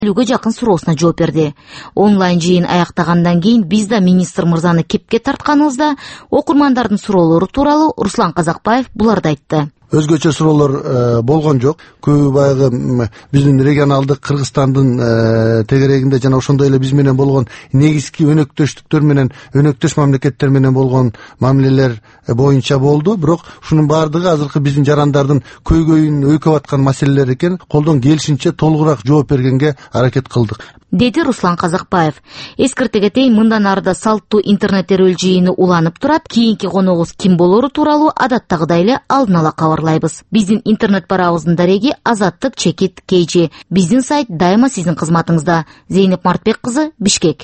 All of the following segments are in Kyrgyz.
Үлүүгө жакын суроосуна жооп берди. Онлайн жыйын аяктагандан кийин биз да министр мырзаны кепке тартканыбызда окурмандардын суроолору тууралуу Руслан Казакбаев буларды айтты. Өзгөчө суроолор болгон жок. Көбү баягы биздин регионалдык Кыргызстандын тегерегинде жана ошондой эле биз менен болгон негизги өнөктөштүктөр менен өнөктөш мамлекеттер менен болгон мамилелер боюнча болду. Бирок ушунун баардыгы азыркы биздин жарандардын көйгөйүн өйкөп аткан маселелер экен. Колдон келишинче толугураак жооп бергенге аракет кылдык, деди Руслан Казакбаев. Эскерте кетейин, мындан арыда салттуу интернет терөл жыйыны уланып турат. Кийинки коногубуз ким болору тууралуу адаттагыдай эле алдын ала кабарлайбыз. Биздин интернет барабыздын дареги azattik.kg. Биздин сайт дайыма сиздин кызматыңызда. Зейнеп Мартбек кызы, Бишкек.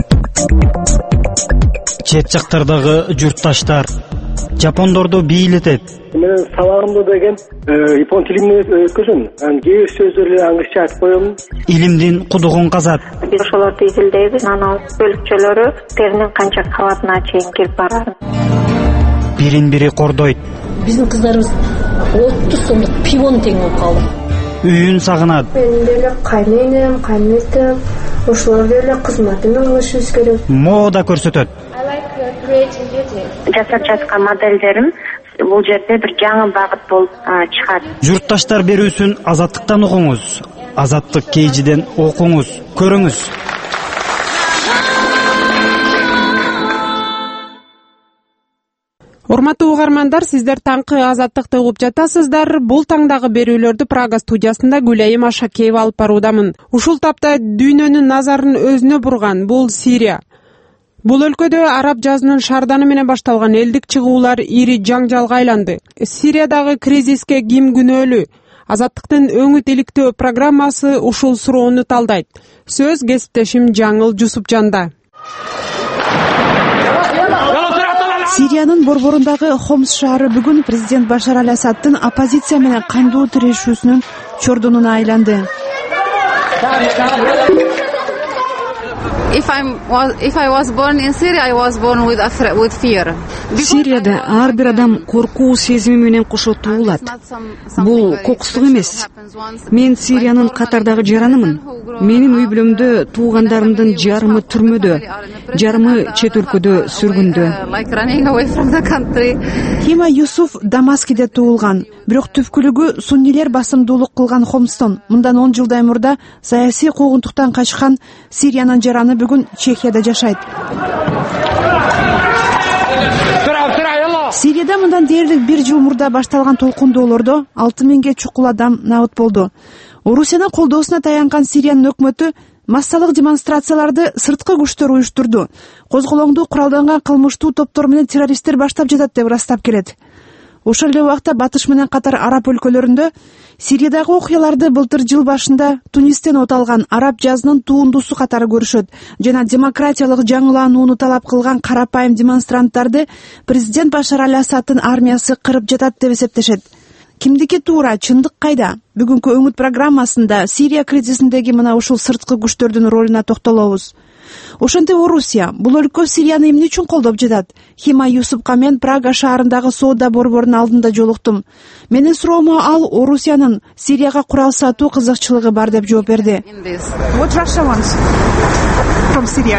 Чет жактардагы журтташтар жапондорду бийлетет. Мен сабагымда деген япон тилинде өткөзөм. Кээ бир сөздөрдү англисче айтып коем. Илимдин кудугун казат. Биз ошолорду изилдейбиз. Анан бөлүкчөлөрү теринин канча кабатына чейин кирип барат. Бирин-бири кордойт. Биздин кыздарыбыз 30 сомдук пивон тең болуп калды. Үйүн сагынат. Мен деле кайненем, кайнетем, ошолор деле кызматын алышыбыз керек. Мода көрсөтөт. Жасап жаткан моделдерим бул жерде бир жаңы багыт болуп чыгат. Журтташтар берүүсүн Азаттыктан угуңуз. Азаттык KG'ден окуңуз, көрүңүз. Урматтуу угармандар, сиздер таңкы Азаттыкты угуп жатасыздар. Бул таңдагы берүүлөрдү Прага студиясында Гүлайым Ашакеева алып баруудамын. Ушул тапта дүйнөнүн назарын өзүнө бурган бул Сирия. Бул өлкөдө араб жазынын шарданы менен башталган элдик чыгуулар ири жаңжалга айланды. Сириядагы кризиске ким күнөөлүү? Азаттыктын өңүт иликтөө программасы ушул суроону талдайт. Сөз кесиптешим Жаңыл Жусупжанда. Сириянын борборундагы Хомс шаары бүгүн президент Башар Аль-Асаддын оппозиция менен кандуу тирешүүсүнүн чордунуна айланды. Сирияда ар бир адам коркуу сезими менен кошо туулат. Бул кокустук эмес. Мен Сириянын катардагы жаранымын. Менин үй бүлөмдө туугандарымдын жарымы түрмөдө, жарымы чет өлкөдө сүргүндө. Хима Юсуф Дамаскиде туулган, бирок түпкүлүгү суннилер басымдуулук кылган Хомстон. Мындан 10 жылдай мурда саясий куугунтуктан качкан Сириянын жараны бүгүн Чехияда жашайт. Сирияда мындан дээрлик 1 жыл мурда башталган толкундоолордо 6000ге чукул адам набыт болду. Орусиянын колдоосуна таянган Сириянын өкмөтү массалык демонстрацияларды сырткы күчтөр уюштурду. Козголоңду куралданган кылмыштуу топтор менен террористтер баштап жатат деп ырастап келет. Ошол эле убакта батыш менен катар араб өлкөлөрүндө Сириядагы окуяларды былтыр жыл башында Тунистен оталган араб жазынын туундусу катары көрүшөт жана демократиялык жаңыланууну талап кылган карапайым демонстранттарды президент Башар Аль-Асаддын армиясы кырып жатат деп эсептешет. Кимдики туура, чындык кайда? Бүгүнкү өңүт программасында Сирия кризисиндеги мына ушул сырткы күчтөрдүн ролуна токтолобуз. Ошентип Орусия бул өлкө Сирияны эмне үчүн колдоп жатат? Хима Юсупка мен Прага шаарындагы соода борборунун алдында жолуктум. Менин суроомо ал Орусиянын Сирияга курал сатуу кызыкчылыгы бар деп жооп берди. What Russia wants from Syria?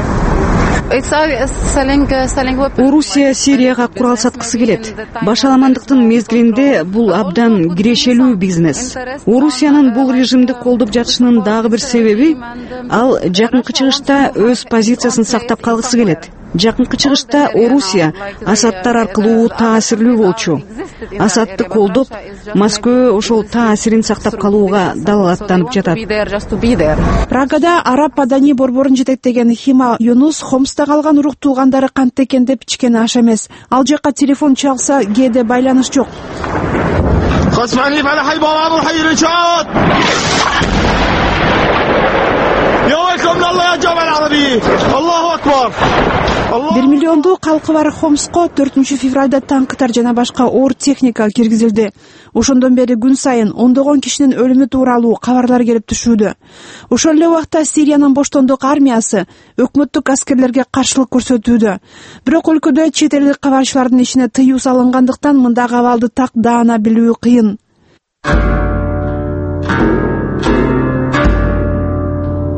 Орусия Сирияга курал саткысы келет. Башаламандыктын мезгилинде бул абдан кирешелүү бизнес. Орусиянын бул режимди колдоп жатышынын дагы бир себеби ал жакынкы чыгышта өз позициясын сактап калгысы келет. Жакынкы чыгышта Орусия Асадтар аркылуу таасирлүү болчу. Асадты колдоп, Москва ошол таасирин сактап калууга далалаттанып жатат. Прагада араб Адани борборун жетектеген Хима Юнус Хомста калган урук туугандары кантты экен деп ичкен аш эмес. Ал жакка телефон чалса кээде байланыш жок. Бир миллиондуу калкы бар Хомско 4 февралда танктар жана башка оор техника киргизилди. Ошондон бери күн сайын ондогон кишинин өлүмү тууралуу кабарлар келип түшүүдө. Ошол эле убакта Сириянын боштондук армиясы өкмөттүк аскерлерге каршылык көрсөтүүдө. Бирок өлкөдө чет элдик кабарчылардын ишине тыюу салынгандыктан мындагы абалды так даана билүү кыйын.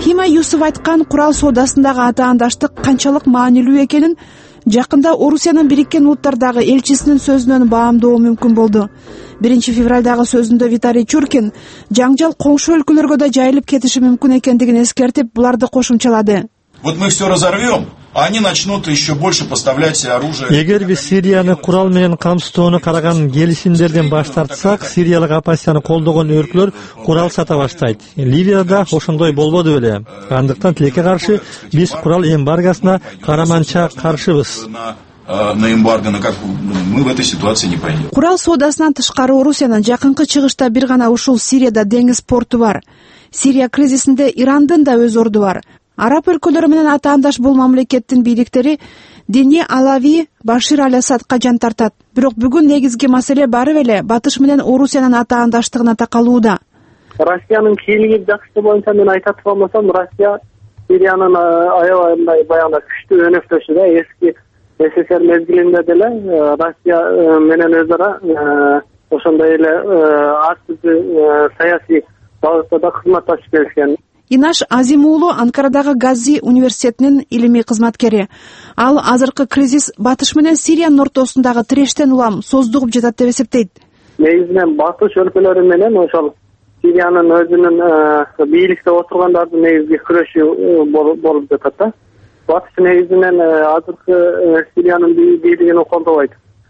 Хима Юсуп айткан курал соодасындагы атаандаштык канчалык маанилүү экенин жакында Орусиянын Бириккен Улуттардагы элчисинин сөзүнөн баамдоо мүмкүн болду. 1 февралдагы сөзүндө Виталий Чуркин жаңжал коңшу өлкөлөргө да жайылып кетиши мүмкүн экендигин эскертип, буларды кошумчалады. Вот мы все разорвем, а они начнут еще больше поставлять оружие. Эгер биз Сирияны курал менен камсыздоону караган келишимдерден баш тартсак, сириялык оппозицияны колдогон өлкөлөр курал сата баштайт. Ливияда ошондой болбоду беле. Андыктан тилекке каршы биз курал эмбаргосуна караманча каршыбыз. На эмбарго, как мы в этой ситуации не пойдем. Курал соодасынан тышкары Орусиянын жакынкы чыгышта бир гана ушул Сирияда деңиз порту бар. Сирия кризисинде Ирандын да өз орду бар. Араб өлкөлөрү менен атаандаш бул мамлекеттин бийликтери Дини Алави Башир Аль-Асадка жан тартат. Бирок бүгүн негизги маселе бары эле Батыш менен Орусиянын атаандаштыгына такалууда. Россиянын кийлиги жакшы боюнча мен айта турмасам, Россия Сириянын аябай баягы күчтүү өнөктөшү да, эски СССР мезгилинде деле Россия менен өз ара ошондой эле ар түрдүү саясий багытта да кызматташып келишкен. Инаш Азимуулу Анкарадагы Гази университетинин илимий кызматкери. Ал азыркы кризис Батыш менен Сириянын ортосундагы тирештен улам создугуп жатат деп эсептейт. Негизинен Батыш өлкөлөрү менен ошол Сириянын өзүнүн бийликте отургандардын негизги күрөшү болуп жатат да. Батыш негизинен азыркы Сириянын бийлигин колдобойт.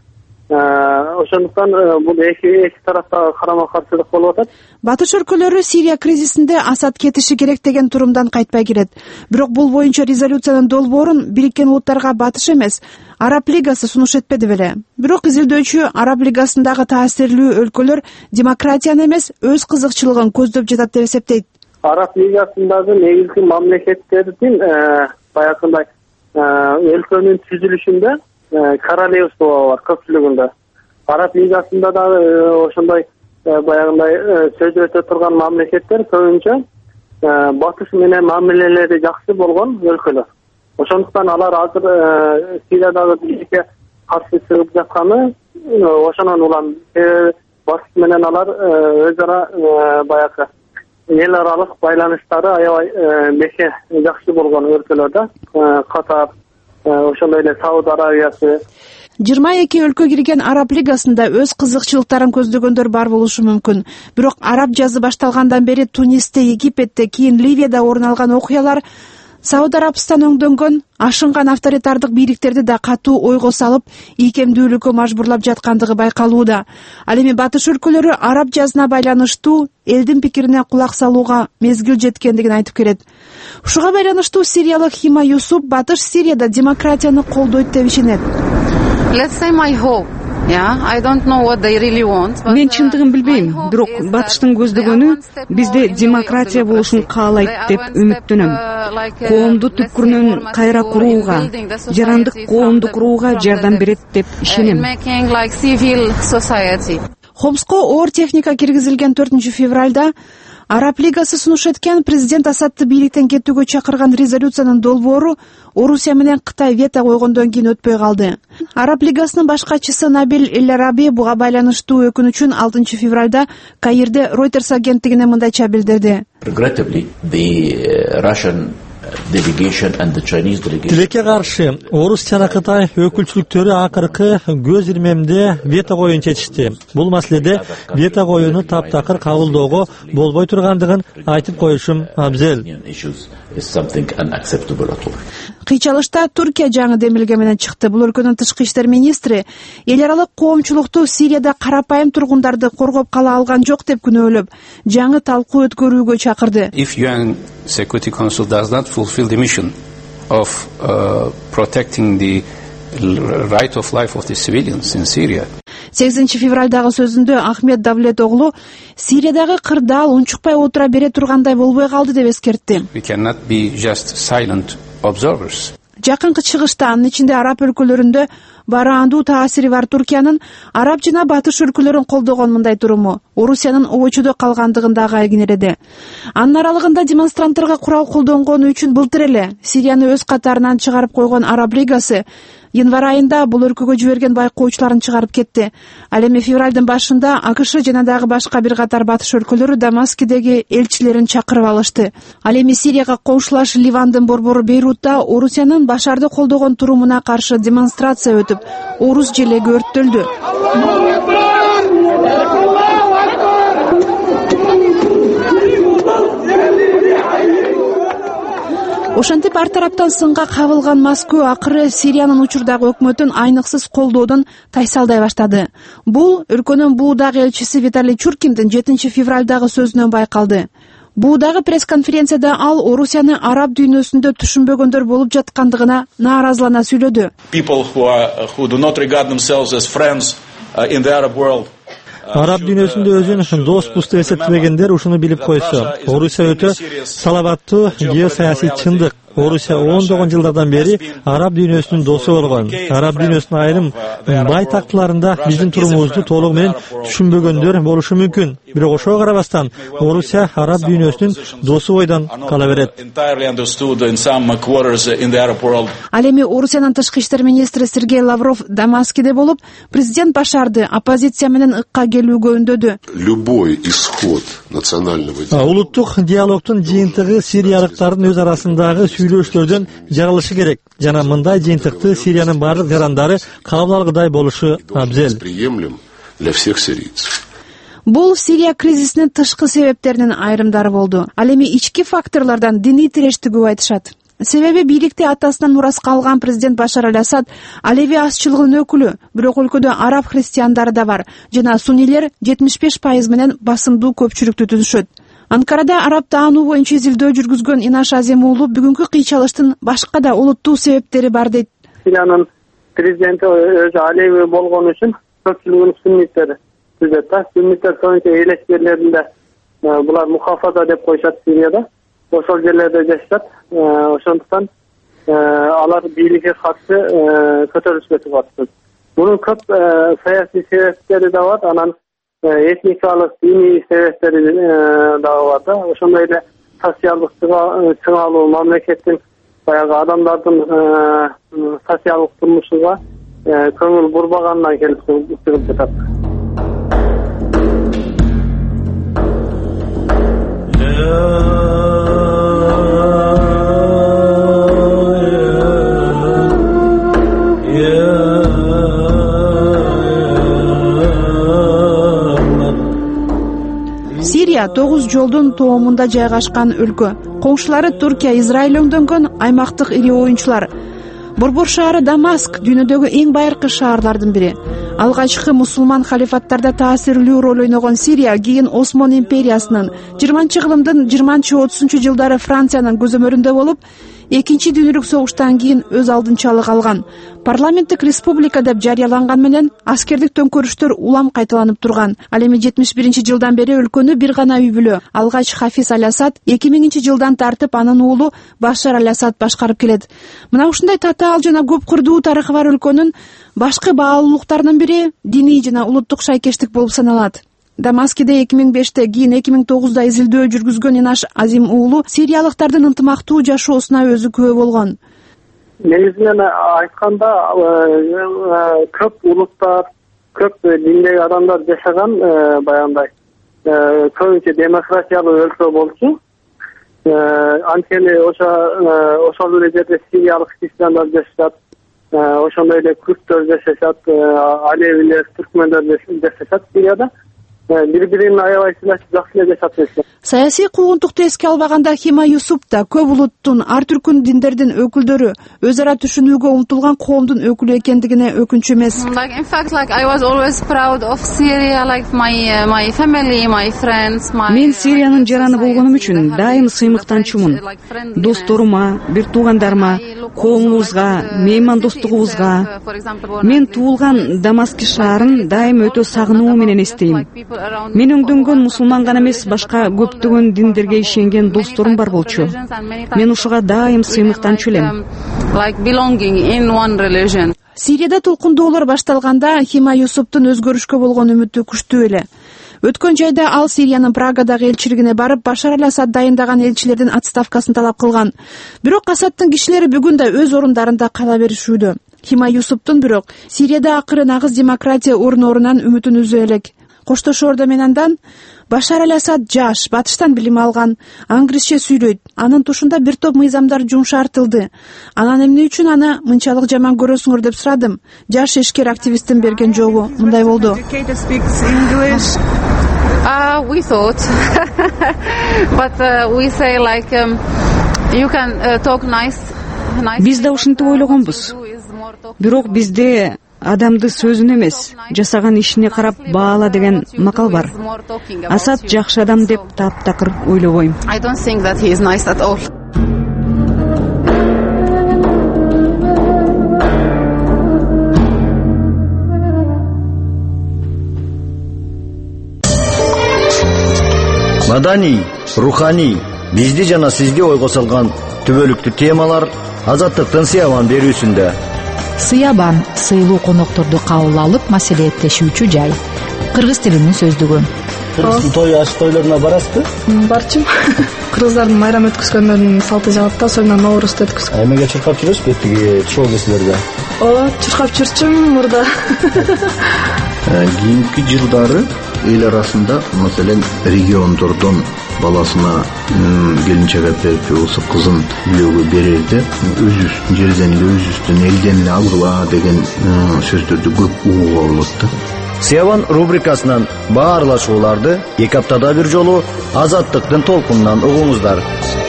Ошондуктан бул эки тарапта карама каршылык болуп атат. Батыш өлкөлөрү Сирия кризисинде Асад кетиши керек деген турумдан кайтпай келет. Бирок бул боюнча резолюциянын долбоорун Бириккен Улуттарга Батыш эмес, Араб Лигасы сунуш этпеди беле. Бирок изилдөөчү Араб Лигасындагы таасирлүү өлкөлөр демократияны эмес, өз кызыкчылыгын көздөп жатат деп эсептейт. Араб Лигасындагы негизги мамлекеттердин баягындай өлкөнүн түзүлүшүндө королевство бар көпчүлүгүндө. Араб Лигасында да ошондой баягындай сөз өтө турган мамлекеттер көбүнчө Батыш менен мамилелери жакшы болгон өлкөлөр. Ошондуктан алар азыр Сириядагы бийликке каршы чыгып жатканы ошонун улам Батыш менен алар өз ара баягы эл аралык байланыштары аябай бекер жакшы болгон өлкөлөр да. Катар, ошондой эле Сауд Арабиясы. 22 өлкө кирген Араб Лигасында өз кызыкчылыктарын көздөгөндөр бар болушу мүмкүн. Бирок араб жазы башталгандан бери Тунисте, Египетте, кийин Ливияда орун алган окуялар Сауд Арабистан өңдөнгөн ашынган авторитардык бийликтерди да катуу ойго салып, ийкемдүүлүккө мажбурлап жаткандыгы байкалууда. Ал эми Батыш өлкөлөрү араб жазына байланыштуу элдин пикирине кулак салууга мезгил жеткендигин айтып келет. Ушуга байланыштуу сириялык Хима Юсуп Батыш Сирияда демократияны колдойт деп ишенет. Мен чындыгын билбейм, бирок Батыштын көздөгөнү бизде демократия болушун каалайт деп үмүттөнөм. Коомду түпкүрүнөн кайра курууга, жарандык коомду курууга жардам берет деп ишенем. Хомско оор техника киргизилген 4 февралда Араб Лигасы сунуш эткен президент Асадты бийликтен кетүүгө чакырган резолюциянын долбоору Орусия менен Кытай вето койгондон кийин өтпөй калды. Араб Лигасынын баш катчысы Набил Эль-Араби буга байланыштуу өкүнүчүн 6 февралда Каирде Reuters агенттигине мындайча билдирди. Тилекке каршы Орус жана Кытай өкүлчүлүктөрү акыркы көз ирмемде вето коюун чечишти. Бул маселеде вето коюуну таптакыр кабылдоого болбой тургандыгын айтып коюшум абзел. Кыйчалышта Түркия жаңы демилге менен чыкты. Бул өлкөнүн тышкы иштер министри эл аралык коомчулукту Сирияда карапайым тургундарды коргоп кала алган жок деп күнөөлөп, жаңы талкуу өткөрүүгө чакырды. Security Council does not fulfill the mission of protecting the right of life of the civilians in Syria. 8 февралдагы сөзүндө Ахмед Давлет оглу Сириядагы кырдаал унчукпай отура бере тургандай болбой калды деп эскертти. We cannot be just silent observers. Жакынкы чыгышта анын ичинде араб өлкөлөрүндө бараандуу таасири бар Туркиянын араб жана батыш өлкөлөрүн колдогон мындай туруму Орусиянын обочудо калгандыгын дагы айгинеледи. Анын аралыгында демонстранттарга курал колдонгону үчүн былтыр эле Сирияны өз катарынан чыгарып койгон Араб Лигасы январь айында бул өлкөгө жиберген байкоочуларын чыгарып кетти. Ал эми февралдын башында АКШ жана дагы башка бир катар батыш өлкөлөрү Дамаскидеги элчилерин чакырып алышты. Ал эми Сирияга коңшулаш Ливандын борбору Бейрутта Орусиянын Башарды колдогон турумуна каршы демонстрация өтүп, орус желеги өрттөлдү. Ошентип ар тараптан сынга кабылган Москва акыры Сириянын учурдагы өкмөтүн айныксыз колдоодон тайсалдай баштады. Бул өлкөнүн буудагы элчиси Виталий Чуркиндин 7 февралдагы сөзүнөн байкалды. Буудагы пресс-конференцияда ал Орусияны араб дүйнөсүндө түшүнбөгөндөр болуп жаткандыгына нааразылана сүйлөдү. Араб дүйнөсүндө өзүн доспуз деп эсептебегендер ушуну билип койсо. Орусия өтө салабаттуу геосаясий чындык. Орусия ондогон жылдардан бери араб дүйнөсүнүн досу болгон. Араб дүйнөсүнүн айрым байтактыларында биздин турумубузду толугу менен түшүнбөгөндөр болушу мүмкүн. Бирок ошого карабастан Орусия араб дүйнөсүнүн досу бойдон кала берет. Ал эми Орусиянын тышкы иштер министри Сергей Лавров Дамаскиде болуп, президент Башарды оппозиция менен ыкка келүүгө үндөдү. Любой исход национального улуттук диалогдун жыйынтыгы сириялыктардын өз арасындагы сүйлөшүүлөрдөн жаралышы керек. Жана мындай жыйынтыкты Сириянын бардык жарандары кабыл алгыдай болушу абзел. Бул Сирия кризисинин тышкы себептеринин айрымдары болду. Ал эми ички факторлордон диний тирештик көп айтышат. Себеби бийликти атасынан ураска алган президент Башар аль-Асад алеви азчылыгынын өкүлү, бирок өлкөдө араб христиандары да бар жана суннилер 75% менен басымдуу көпчүлүктү түзүшөт. Анкарада араб таануу боюнча изилдөө жүргүзгөн Инаш Азим уулу бүгүнкү кыйчалыштын башка да олуттуу себептери бар дейт. Сириянын президенти өзү алеви болгон үчүн көпчүлүгүн сунниттер түзөт да. Сунниттер көбүнчө элек жерлеринде булар мухафаза деп коюшат Сирияда. Ошол жерлерде жашашат. Ошондуктан алар бийликке каршы көтөрүлүшкө чыгат. Мунун көп саясий себептери да бар, анан этникалык, диний себептери дагы бар да. Ошондой эле социалдык чыңалуу мамлекеттин баягы адамдардын социалдык турмушуга көңүл бурбагандан келип чыгып жатат. Сирия 9 жолдун тоомунда жайгашкан өлкө. Коңшулары Туркия, Израиль өңдөнгөн аймактык ири оюнчулар. Борбор шаары Дамаск дүйнөдөгү эң байыркы шаарлардын бири. Алгачкы мусулман халифаттарда таасирлүү роль ойногон Сирия кийин Осман империясынын 20-кылымдын 20-30 жылдары Франциянын көзөмөрүндө болуп, Экинчи дүйнөлүк согуштан кийин өз алдынчалык алган. Парламенттик республика деп жарыяланган менен аскердик төңкөрүштөр улам кайталанып турган. Ал эми 71-жылдан бери өлкөнү бир гана үй бүлө алгач Хафиз аль-Асад 2000-жылдан тартып анын уулу Башар аль-Асад башкарып келет. Мына ушундай татаал жана көп кырдуу тарыхы бар өлкөнүн башкы баалуулуктарынын бири диний жана улуттук шайкештик болуп саналат. Дамаскиде 2005-те кийин 2009-да изилдөө жүргүзгөн Инаш Азим уулу сириялыктардын ынтымактуу жашоосуна өзү күбө болгон. Негизинен айтканда көп улуттар, көп диндеги адамдар жашаган баягындай көбүнчө демократиялуу өлкө болчу. Анткени ошол эле жерде сириялык христиандар жашашат, ошондой эле күрттөр жашашат, алевилер, түркмөндөр жашашат Сирияда. Бири-бирин аябай жакшы эле жашап. Саясий куугунтукту эске албаганда Хима Юсуп да көп улуттун, ар түркүн диндердин өкүлдөрү өз ара түшүнүүгө умтулган коомдун өкүлү экендигине өкүнчү эмес. Мен Сириянын жараны болгонум үчүн дайым сыймыктанчумун. Досторума, бир туугандарыма, коомубузга, меймандостугубузга. Мен туулган Дамаски шаарын дайым өтө сагынуу менен эстейм. Мен өңдөнгөн мусулман гана эмес, башка көптөгөн диндерге ишенген досторум бар болчу. Мен ушуга дайым сыймыктанчу элем. Сирияда толкундоолор башталганда Хима Юсуптун өзгөрүшкө болгон үмүтү күчтүү эле. Өткөн жайда ал Сириянын Прагадагы элчилигине барып, Башар аль-Асад дайындаган элчилердин отставкасын талап кылган. Бирок Асадтын кишилери бүгүн да өз орундарында кала беришүүдө. Хима Юсуптун бирок Сирияда акыры нагыз демократия орунан үмүтүн үзө элек. Коштошоордо мен андан Башар аль-Асад жаш, батыштан билим алган, англисче сүйлөйт. Анын тушунда бир топ мыйзамдар жумшартылды. Анан эмне үчүн аны мынчалык жаман көрөсүңөр деп сурадым. Жаш ишкер активисттин берген жообу мындай болду. We thought, but we say like you can talk nice. Биз да ушинтип ойлогонбуз. Бирок бизде адамды сөзүнө эмес, жасаган ишине карап баала деген макал бар. Асад жакшы адам деп таптакыр ойлобойм. I don't think that he is nice at all. Madani, ruhani, бизди жана сизди ойго салган түбөлүктүү темалар Азаттыктын Сиябан берүүсүндө. Сиябан сыйлуу конокторду кабыл алып маселелештүүчү жай. Кыргыз тилинин сөздүгү. Кыргыздын той аш тойлоруна барасызбы? Барчым. Кыргыздардын майрам өткөзгөндөрүнүн салты жагат да, союнан Ноорузду өткөзгөн. Эмеге чуркап жүрөсүзбү тиги шоу кесилерде? Ооба, чуркап жүрчүм мурда. Кийинки жылдары эл арасында, маселен, региондордон баласына келинчек берип, болсо кызын үйлөөгө берерде өзүбүз жерден эле өзүбүздүн элден эле алгыла деген сөздөрдү көп угууга болот да. Сиябан рубрикасынан баарлашууларды 2 аптада бир жолу Азаттыктын толкунунан угуңуздар.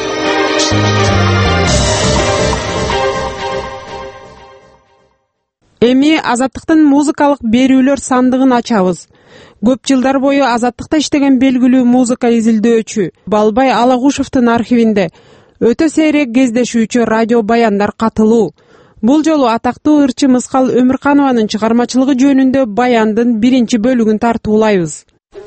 Эми Азаттыктын музыкалык берүүлөр сандыгын ачабыз. Көп жылдар бою Азаттыкта иштеген белгилүү музыка изилдөөчү Балбай Алагушевдин архивинде өтө сейрек кездешүүчү радио баяндар катылуу. Бул жолу атактуу ырчы Мыскал Өмүрканованын чыгармачылыгы жөнүндө баяндын 1 бөлүгүн тартуулайбыз.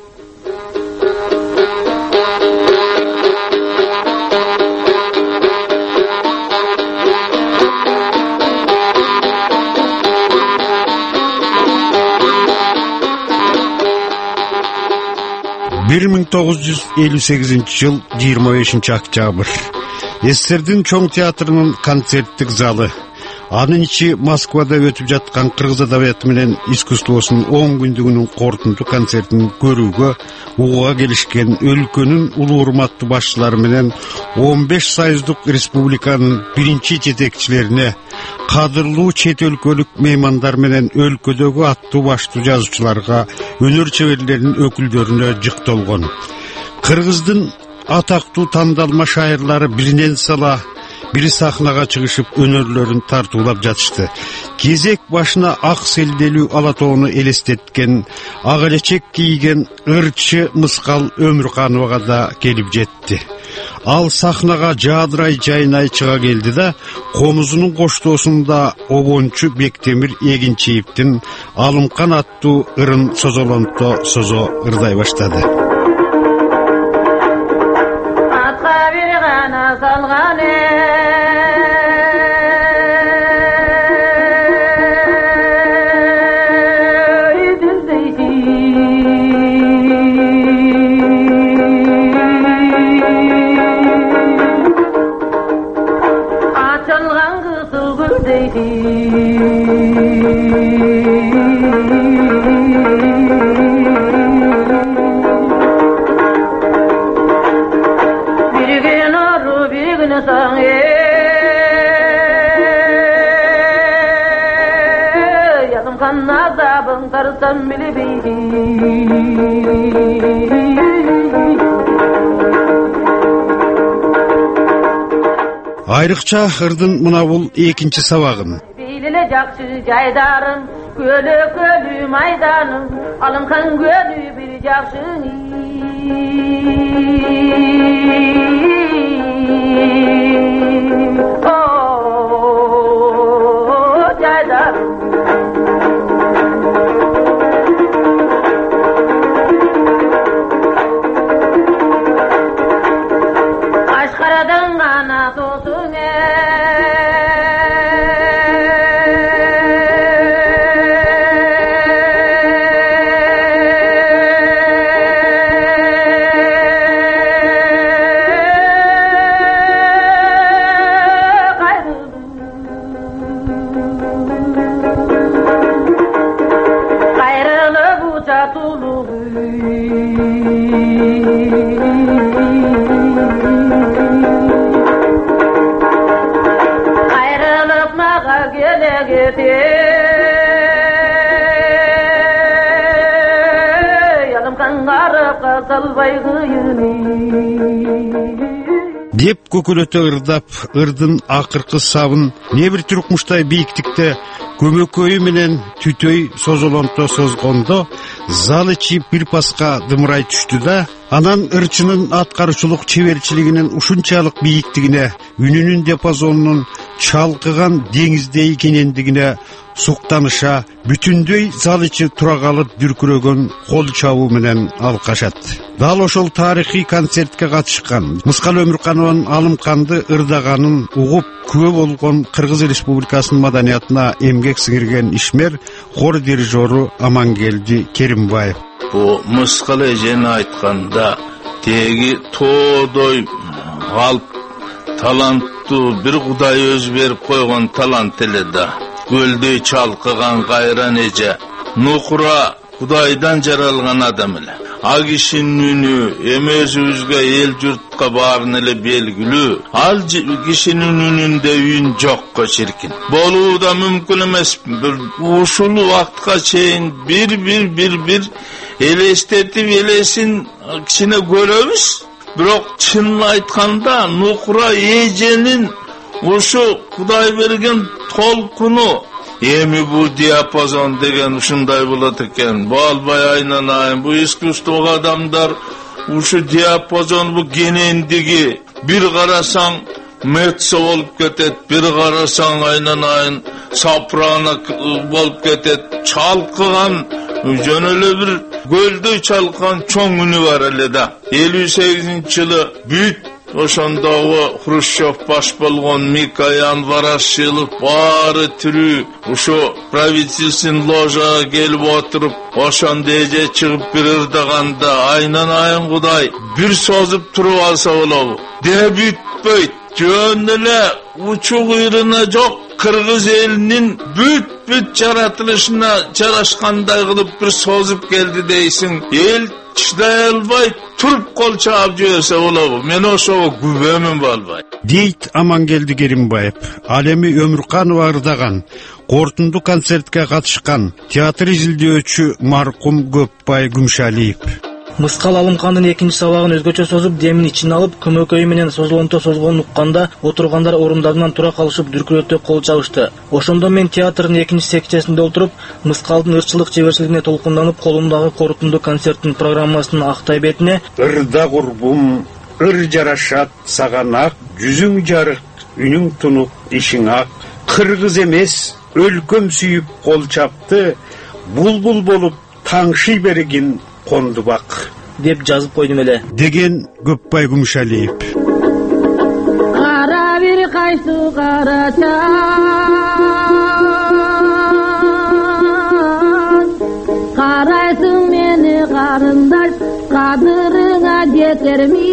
жыл 25 октябрь. СССРдин Чоң театрынын концерттик залы. Анын ичи Москвада өтүп жаткан кыргыз адабияты менен искусствосунун 10 күндүгүнүн корутунду концертин көрүүгө угууга келишкен өлкөнүн улуу урматтуу башчылары менен 15 союздук республиканын биринчи жетекчилерине, кадырлуу чет өлкөлүк меймандар менен өлкөдөгү аттуу баштуу жазуучуларга, өнөр чеберлеринин өкүлдөрүнө жыктолгон. Кыргыздын атактуу тандалма шайырлары биринен сала бири сахнага чыгышып өнөрлөрүн тартуулап жатышты. Кезек башына ак селделүү ала тоону элестеткен, ак элечек кийген ырчы Мыскал Өмүркановага да келип жетти. Ал сахнага жаадырай жайнай чыга келди да, комузунун коштоосунда обончу Бектемир Эгинчиевдин Алымкан аттуу ырын созолонто созо ырдай баштады. Айрыкча ырдын мына бул экинчи сабагын. Бейлеле жакшы жайдарым, көлө майданым, Алымкан көлү бир жакшы. Жайдарым. Кашкарадан гана тосуң ete Yalım kangarıp kalsalbay kıyını деп көкөлөтө ырдап, ырдын акыркы сабын не бир турукмуштай бийиктикте көмөкөйү менен түтөй созолонто созгондо зал ичи бир паска дымырай түштү да, анан ырчынын аткарчылык чеберчилигинин ушунчалык бийиктигине, үнүнүн диапазонунун чалкыган деңиздей экендигине суктаныша бүтүндөй зал ичи тура калып дүркүрөгөн кол чабуу менен алкашат. Дал ошол тарыхый концертке катышкан Мыскал Өмүрканованын алымканды ырдаганын угуп күбө болгон Кыргыз Республикасынын маданиятына эмгек сиңирген ишмер хор дирижеру Амангелди Керимбаев. Бу Мыскал эжени айтканда теги тоодой алып таланттуу бир Кудай өзү берип койгон талант эле да. Гөлдөй чалкыган кайран эже Нукура Кудайдан жаралган адам эле. А кишинин үнү эми өзүбүзгө эл журтка баарын эле белгилүү. Ал кишинин үнүндө үн жокко чиркин. Болуу да мүмкүн эмес. Ушул убакытка чейин бир элестетип элесин кичине көрөбүз. Бирок чынын айтканда Нукура эженин ушу Кудай берген толкуну эми бу диапазон деген ушундай болот экен. Балбай айнанайын, бу искусство адамдар ушу диапазон, бу кенендиги бир карасаң меццо болуп кетет, бир карасаң айнанайын сопрано болуп кетет. Чалкыган жөн эле бир көлдөй чалкыган чоң үнү бар эле да. 58-жылы бүт ошондогу Хрущев баш болгон Микоян, Ворошилов баары түрү ошо правительственный ложага келип отуруп ошондо эже чыгып бир ырдаганда айнанайын Кудай бир созуп туруп алса болобу деп бүтпөйт. Жөн эле учу кыйрына жок Кыргыз элинин бүт жаратылышына жарашкандай кылып бир созуп келди дейсиң. Эл чыдай албай туруп кол чаап жиберсе болобу. Мен ошого күбөмүн Балбай. Дейт Амангелди Керимбаев. Ал эми Өмүрканова ырдаган, кортунду концертке катышкан театр изилдөөчү маркум Көпбай Күмшалиев. Мыскал алымкандын экинчи сабагын өзгөчө созуп, демин ичине алып, көмөкөйү менен созулонто созгонун укканда, отургандар орундарынан тура калышып дүркүрөтө кол чабышты. Ошондо мен театрдын экинчи секциясында отуруп, Мыскалдын ырчылык чеберчилигине толкунданып, колумдагы корутунду концерттин программасынын актай бетине «Ырда курбум, ыр жарашат саган ак, жүзүң жарык, үнүң тунук, ишиң ак, кыргыз эмес, өлкөм сүйүп кол чапты, булбул болуп таңшый бергин конду бак» деп жазып койдум эле деген Көпбай Күмшалиев. Кара бир кайсы карача карайсың мени карындаш, кадырыңа жетерми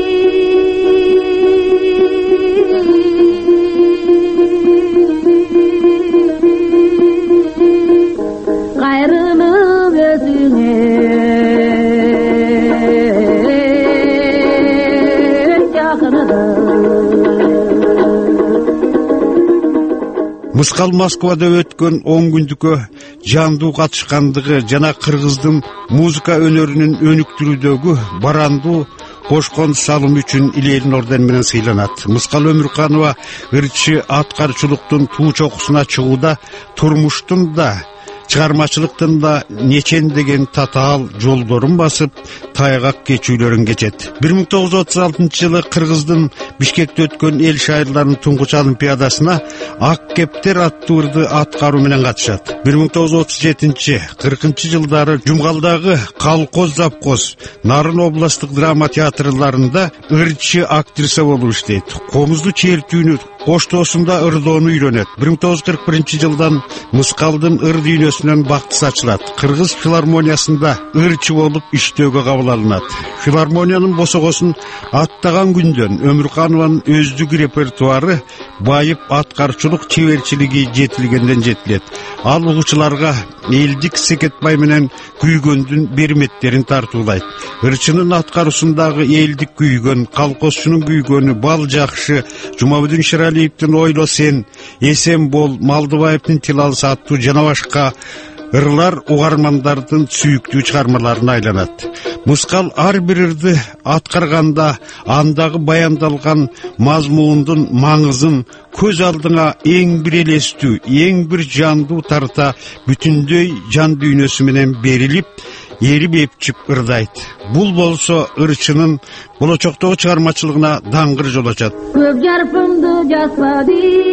кайрылып өзүңө Мыскал Москвада өткөн 10 күндүккө жандуу катышкандыгы жана кыргыздын музыка өнөрүнүн өнүктүрүүдөгү барандуу кошкон салым үчүн Илерин орден менен сыйланат. Мыскал Өмүрканова ырчы аткарчылыктын туу чокусуна чыгууда турмуштун да чыгармачылыктын да нечендеген татаал жолдорун басып, тайгак кечүүлөрүн кечет. 1936-жылы Кыргыздын Бишкекте өткөн эл шайырларынын туңгуч олимпиадасына Ак кептер аттуу ырды аткаруу менен катышат. 1937-40 жылдары Жумгалдагы Колхоз завхоз Нарын областтык драма театрларында ырчы актриса болуп иштейт. Комузду чертүүнү коштоосунда ырдоону үйрөнөт. 1941-жылдан Мыскалдын ыр дүйнөсүнөн бактысы ачылат. Кыргыз филармониясында ырчы болуп иштөөгө кабыл алынат. Филармониянын босогосун аттаган күндөн Өмүрканованын өздүк репертуары байып, аткарчылык чеберчилиги жетилгенден жетилет. Ал угуучуларга элдик Секетбай менен күйгөндүн берметтерин тартуулайт. Ырчынын аткаруусундагы элдик күйгөн, колхозчунун күйгөнү Бал жакшы, Жумабүдүн Шыралиевдин Ойло сен, Эсен бол, Малдыбаевдин Тил алыс аттуу жана башка ырлар угармандардын сүйүктүү чыгармаларына айланат. Мускал ар бир ырды аткарганда андагы баяндалган мазмундун маңызын көз алдыңа эң бир элестүү, эң бир жандуу тарта бүтүндөй жан дүйнөсү менен берилип, эрип эпчип ырдайт. Бул болсо ырчынын болочоктогу чыгармачылыгына даңгыр жол ачат. Көк жарпымды жаспады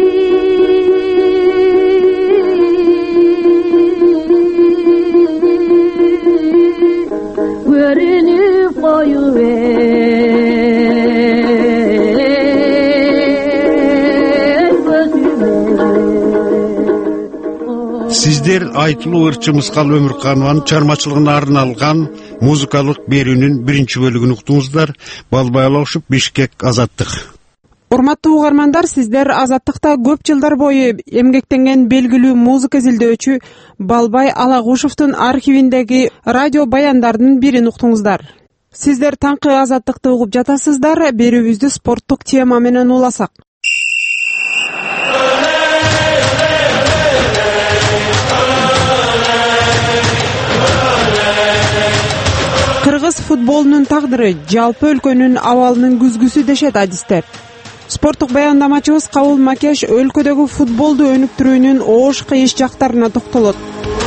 көрүнүп коюп Сиздер айтылуу ырчы Мускал Өмүрканованын чыгармачылыгына арналган музыкалык берүүнүн биринчи бөлүгүн уктуңуздар. Балбай Ошуп, Бишкек, Азаттык. Урматтуу угармандар, сиздер Азаттыкта көп жылдар бою эмгектенген белгилүү музыка изилдөөчү Балбай Алагушевдун архивиндеги радио баяндардын бирин уктуңуздар. Сиздер таңкы Азаттыкты угуп жатасыздар. Берүүбүздү спорттук тема менен уласак. Кыргыз футболунун тагдыры жалпы өлкөнүн абалынын күзгүсү дешет адистер. Спорттук баяндамачыбыз Кабыл Макеш өлкөдөгү футболду өнүктүрүүнүн оош кыйыш жактарына токтолот.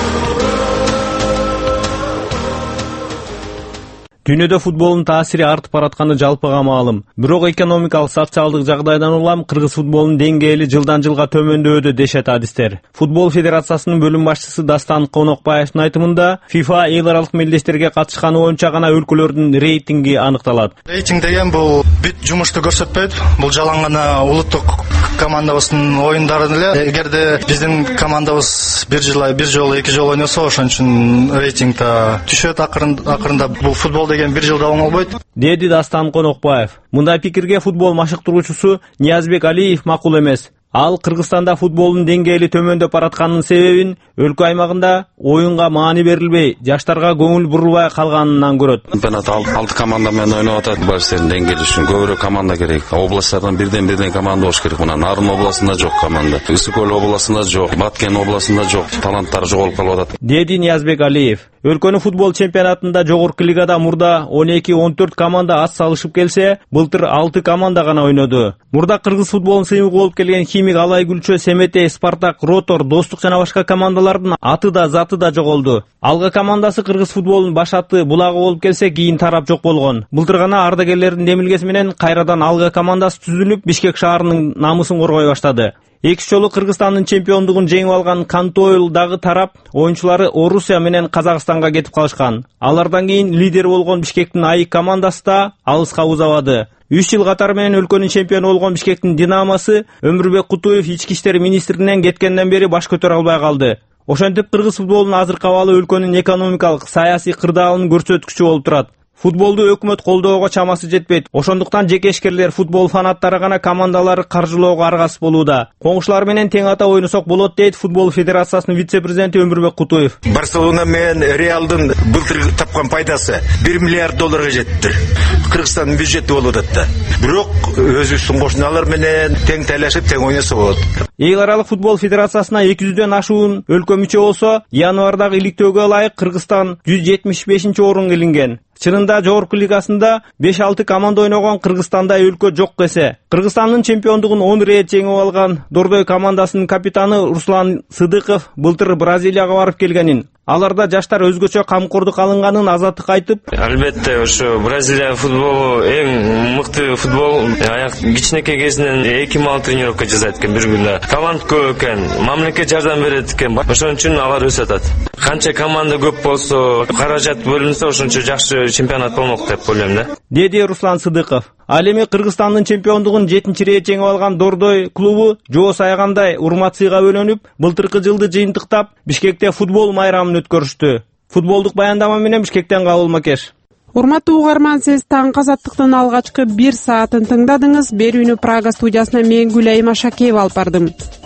Дүйнөдө футболдун таасири артып баратканы жалпыга маалым. Бирок экономикалык, социалдык жагдайдан улам кыргыз футболунун деңгээли жылдан жылга төмөндөдө дешет адистер. Футбол федерациясынын бөлүм башчысы Дастан Конокбаевдин айтымында, FIFA эл аралык мелдештерге катышканы боюнча гана өлкөлөрдүн рейтинги аныкталат. Рейтинг деген бул бүт жумушту көрсөтпөйт. Бул жалаң гана улуттук командабыздын оюндары эле. Эгерде биздин командабыз бир жолу, эки жолу ойносо, ошон үчүн рейтингде түшөт акырында. Бул футбол деген бир жылда оңолбойт, деди Дастан Конокбаев. Мындай пикирге футбол машыктыруучусу Ниязбек Алиев макул эмес. Ал Кыргызстанда футболдун деңгээли төмөндөп баратканын себебин өлкө аймагында оюнга маани берилбей, жаштарга көңүл бурулбай калганынан көрөт. Чемпионат 6 команда менен ойноп атат. Башстердин деңгээли үчүн көбүрөөк команда керек. Областтардан бирден команда болуш керек. Мына Нарын областында жок команда, Ысык Көл областында жок, Баткен областында жок. Таланттар жоголуп калып атат, деди Ниязбек Алиев. Өлкөнүн футбол чемпионатында жогорку лигада мурда 12-14 команда ат салышып келсе, былтыр 6 команда гана ойноду. Мурда кыргыз футболунун сыймыгы болуп келген Химик, Алай Күлчө, Семетей, Спартак, Ротор, Достук жана башка командалардын аты да заты да жоголду. Алга командасы кыргыз футболунун баш аты Булагы болуп келсе, кийин тарап жок болгон. Былтыр гана ардагерлердин демилгеси менен кайрадан Алга командасы түзүлүп, Бишкек шаарынын намысын коргой баштады. Эки жолу Кыргызстандын чемпиондугун жеңип алган Кантойл дагы тарап, оюнчулары Орусия менен Казакстанга кетип калышкан. Алардан кийин лидер болгон Бишкектин АИК командасы да алыска узабады. 3 жыл катары менен өлкөнүн чемпиону болгон Бишкектин Динамосы Өмүрбек Кутуев ички иштер министринен кеткенден бери баш көтөрө албай калды. Ошентип кыргыз футболунун азыркы абалы өлкөнүн экономикалык, саясий кырдаалынын көрсөткүчү болуп турат. Футболду өкмөт колдоого чамасы жетпейт. Ошондуктан жекешкерлер, футбол фанаттары гана командалары каржылоого аргасыз болууда. Коңшулар менен тең ата ойносок болот, дейт футбол федерациясынын вице-президенти Өмүрбек Кутуев. Барселона менен Реалдын былтыр тапкан пайдасы $1 миллиард жеттир. Кыргызстандын бюджети болуп атат. Бирок өзүбүздүн кошуналар менен тең тайлашып, тең ойносо болот. Эл аралык футбол федерациясына 200дөн ашуун өлкө мүчө болсо, январдагы иликтөөгө ылайык Кыргызстан 175-орунга илинген. Чынында жогорку лигасында 5-6 команда ойногон Кыргызстанда өлкө жок десе. Кыргызстандын чемпиондугун 10 рет жеңип алган Дордой командасынын капитаны Руслан Сыдыков былтыр Бразилияга барып келгенин, аларда жаштар өзгөчө камкордук алынганын Азаттык айтып, албетте ошо Бразилия футболу эң мыкты футбол. Аяк кичинекей кезинен 2 мал тренировка жасайт экен бир күндө. Талант көп экен, мамлекет жардам берет экен. Ошон үчүн алар өсөт атат. Канча команда көп болсо, каражат бөлүнсө, ошончо жакшы чемпионат болмок деп ойлойм да, деди Руслан Сыдыков. Ал эми Кыргызстандын чемпиондугун 7-чи рет жеңип алган Дордой клубу жоо саягандай урмат сыйга бөлөнүп, былтыркы жылды жыйынтыктап Бишкекте футбол майрамын өткөрүштү. Футболдук баяндама менен Бишкектен Кабыл Макеш. Урматтуу угарман, сиз таңкы Азаттыктын алгачкы 1 саатын тыңдадыңыз. Берүүнү Прага студиясына мен Гүлайым Ашакеева алып бардым.